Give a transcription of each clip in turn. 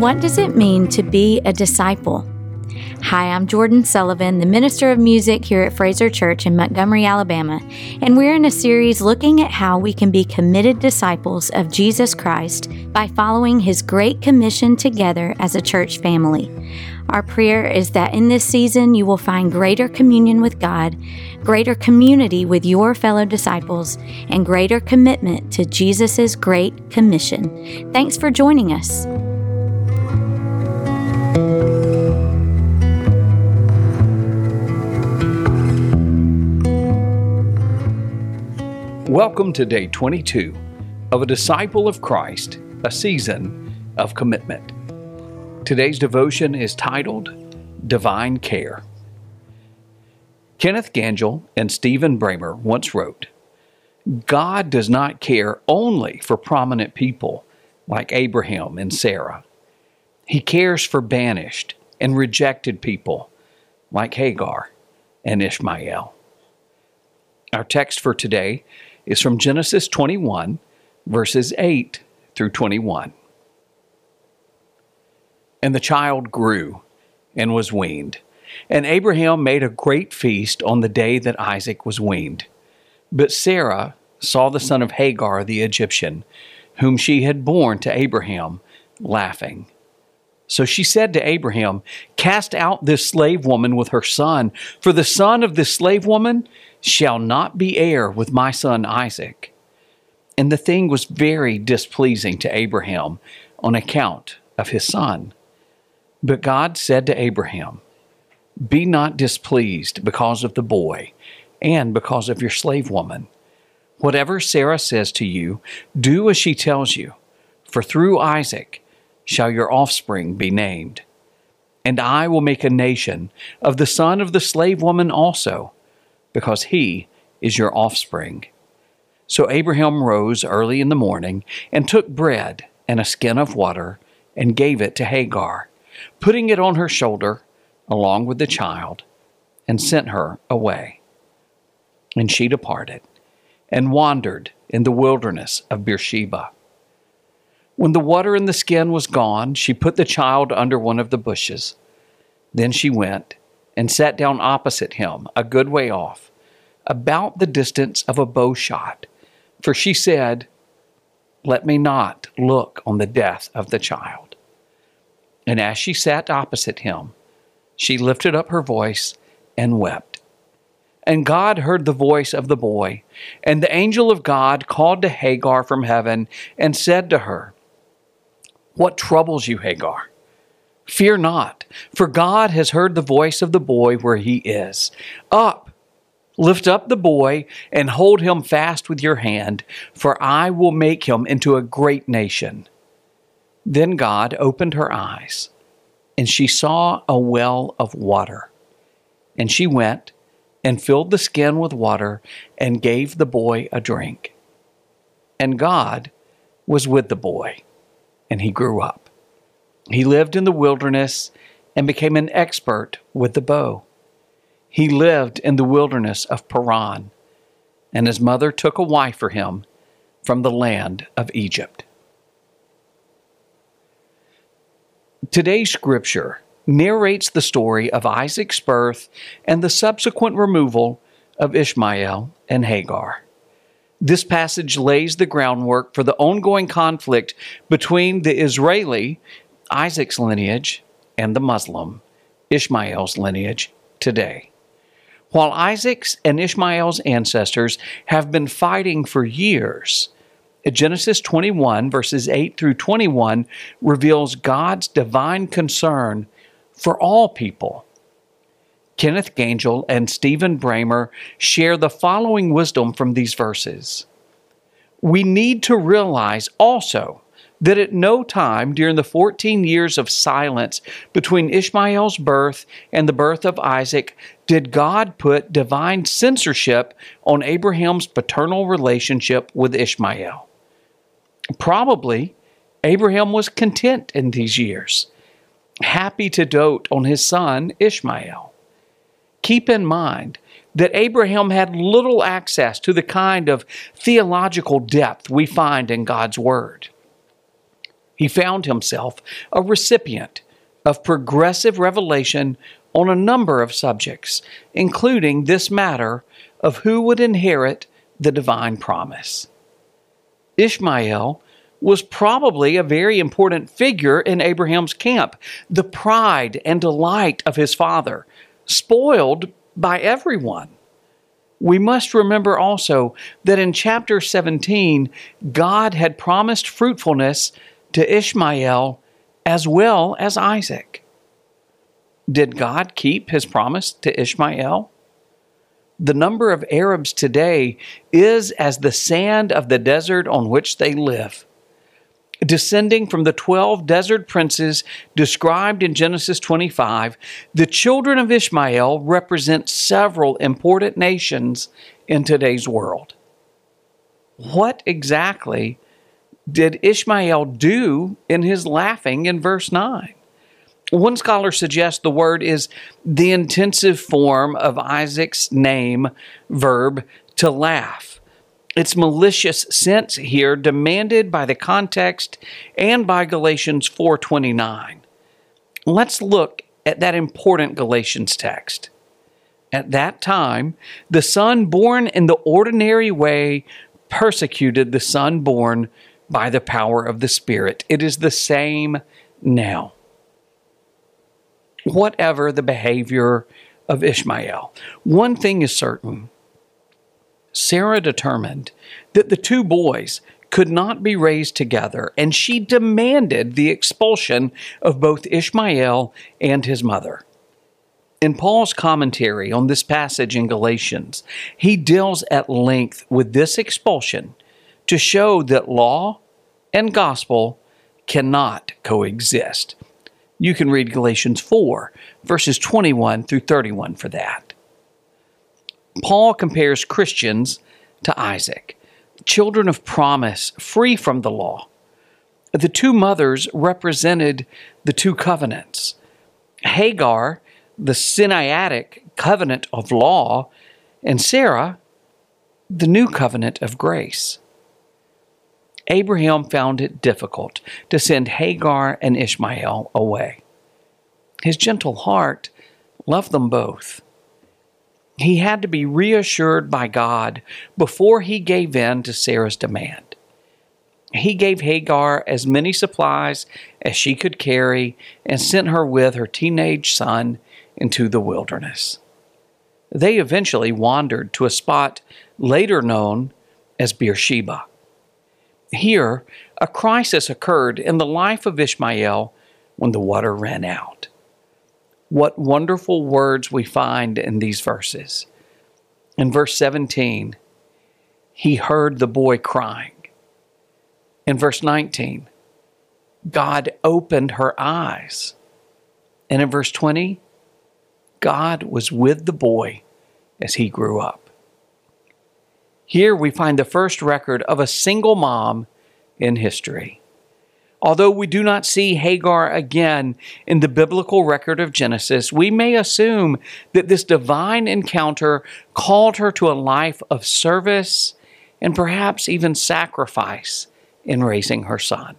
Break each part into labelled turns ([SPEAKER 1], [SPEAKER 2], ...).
[SPEAKER 1] What does it mean to be a disciple? Hi, I'm Jordan Sullivan, the Minister of Music here at Fraser Church in Montgomery, Alabama, and we're in a series looking at how we can be committed disciples of Jesus Christ by following His Great Commission together as a church family. Our prayer is that in this season you will find greater communion with God, greater community with your fellow disciples, and greater commitment to Jesus' Great Commission. Thanks for joining us.
[SPEAKER 2] Welcome to day 22 of A Disciple of Christ, a season of commitment. Today's devotion is titled Divine Care. Kenneth Gainjell and Stephen Bramer once wrote, "God does not care only for prominent people like Abraham and Sarah. He cares for banished and rejected people like Hagar and Ishmael." Our text for today is from Genesis 21, verses 8 through 21. And the child grew and was weaned, and Abraham made a great feast on the day that Isaac was weaned. But Sarah saw the son of Hagar the Egyptian, whom she had borne to Abraham, laughing. So she said to Abraham, "Cast out this slave woman with her son, for the son of this slave woman shall not be heir with my son Isaac." And the thing was very displeasing to Abraham on account of his son. But God said to Abraham, "Be not displeased because of the boy and because of your slave woman. Whatever Sarah says to you, do as she tells you, for through Isaac shall your offspring be named. And I will make a nation of the son of the slave woman also, because he is your offspring." So Abraham rose early in the morning and took bread and a skin of water and gave it to Hagar, putting it on her shoulder along with the child, and sent her away. And she departed and wandered in the wilderness of Beersheba. When the water in the skin was gone, she put the child under one of the bushes. Then she went and sat down opposite him, a good way off, about the distance of a bow shot. For she said, "Let me not look on the death of the child." And as she sat opposite him, she lifted up her voice and wept. And God heard the voice of the boy, and the angel of God called to Hagar from heaven and said to her, "What troubles you, Hagar? Fear not, for God has heard the voice of the boy where he is. Up, lift up the boy and hold him fast with your hand, for I will make him into a great nation." Then God opened her eyes, and she saw a well of water. And she went and filled the skin with water and gave the boy a drink. And God was with the boy, and he grew up. He lived in the wilderness and became an expert with the bow. He lived in the wilderness of Paran, and his mother took a wife for him from the land of Egypt. Today's scripture narrates the story of Isaac's birth and the subsequent removal of Ishmael and Hagar. This passage lays the groundwork for the ongoing conflict between the Israeli, Isaac's lineage, and the Muslim, Ishmael's lineage today. While Isaac's and Ishmael's ancestors have been fighting for years, Genesis 21, verses 8 through 21, reveals God's divine concern for all people. Kenneth Gainjell and Stephen Bramer share the following wisdom from these verses. We need to realize also that at no time during the 14 years of silence between Ishmael's birth and the birth of Isaac did God put divine censorship on Abraham's paternal relationship with Ishmael. Probably, Abraham was content in these years, happy to dote on his son Ishmael. Keep in mind that Abraham had little access to the kind of theological depth we find in God's Word. He found himself a recipient of progressive revelation on a number of subjects, including this matter of who would inherit the divine promise. Ishmael was probably a very important figure in Abraham's camp, the pride and delight of his father, spoiled by everyone. We must remember also that in chapter 17, God had promised fruitfulness to Ishmael as well as Isaac. Did God keep his promise to Ishmael? The number of Arabs today is as the sand of the desert on which they live. Descending from the 12 desert princes described in Genesis 25, the children of Ishmael represent several important nations in today's world. What exactly did Ishmael do in his laughing in verse 9? One scholar suggests the word is the intensive form of Isaac's name verb to laugh. Its malicious sense here demanded by the context and by Galatians 4:29. Let's look at that important Galatians text. At that time, the son born in the ordinary way persecuted the son born by the power of the Spirit. It is the same now. Whatever the behavior of Ishmael, one thing is certain. Sarah determined that the two boys could not be raised together, and she demanded the expulsion of both Ishmael and his mother. In Paul's commentary on this passage in Galatians, he deals at length with this expulsion to show that law and gospel cannot coexist. You can read Galatians 4, verses 21 through 31 for that. Paul compares Christians to Isaac, children of promise, free from the law. The two mothers represented the two covenants. Hagar, the Sinaitic covenant of law, and Sarah, the new covenant of grace. Abraham found it difficult to send Hagar and Ishmael away. His gentle heart loved them both. He had to be reassured by God before he gave in to Sarah's demand. He gave Hagar as many supplies as she could carry and sent her with her teenage son into the wilderness. They eventually wandered to a spot later known as Beersheba. Here, a crisis occurred in the life of Ishmael when the water ran out. What wonderful words we find in these verses. In verse 17, he heard the boy crying. In verse 19, God opened her eyes. And in verse 20, God was with the boy as he grew up. Here we find the first record of a single mom in history. Although we do not see Hagar again in the biblical record of Genesis, we may assume that this divine encounter called her to a life of service and perhaps even sacrifice in raising her son.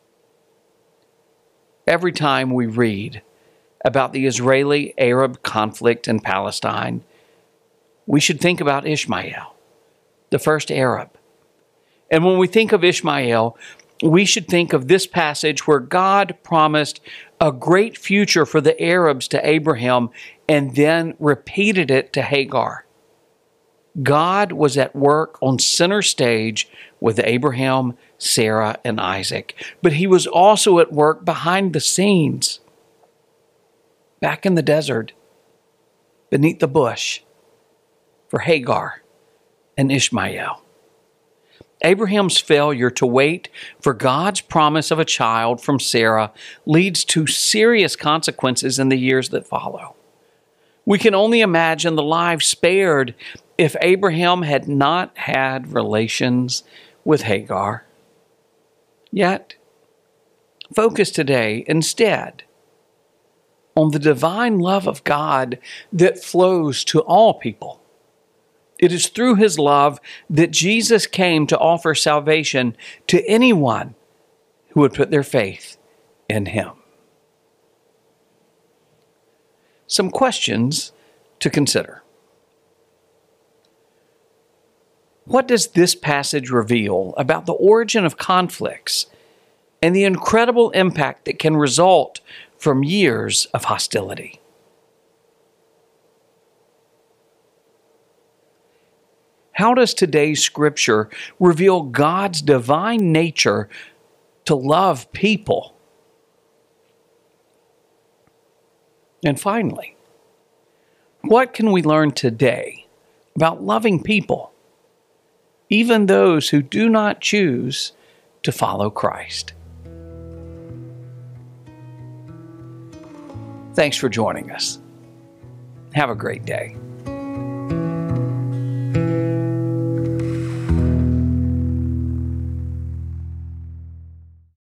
[SPEAKER 2] Every time we read about the Israeli-Arab conflict in Palestine, we should think about Ishmael, the first Arab. And when we think of Ishmael, we should think of this passage where God promised a great future for the Arabs to Abraham and then repeated it to Hagar. God was at work on center stage with Abraham, Sarah, and Isaac, but he was also at work behind the scenes, back in the desert, beneath the bush, for Hagar and Ishmael. Abraham's failure to wait for God's promise of a child from Sarah leads to serious consequences in the years that follow. We can only imagine the lives spared if Abraham had not had relations with Hagar. Yet, focus today instead on the divine love of God that flows to all people. It is through his love that Jesus came to offer salvation to anyone who would put their faith in him. Some questions to consider. What does this passage reveal about the origin of conflicts and the incredible impact that can result from years of hostility? How does today's scripture reveal God's divine nature to love people? And finally, what can we learn today about loving people, even those who do not choose to follow Christ? Thanks for joining us. Have a great day.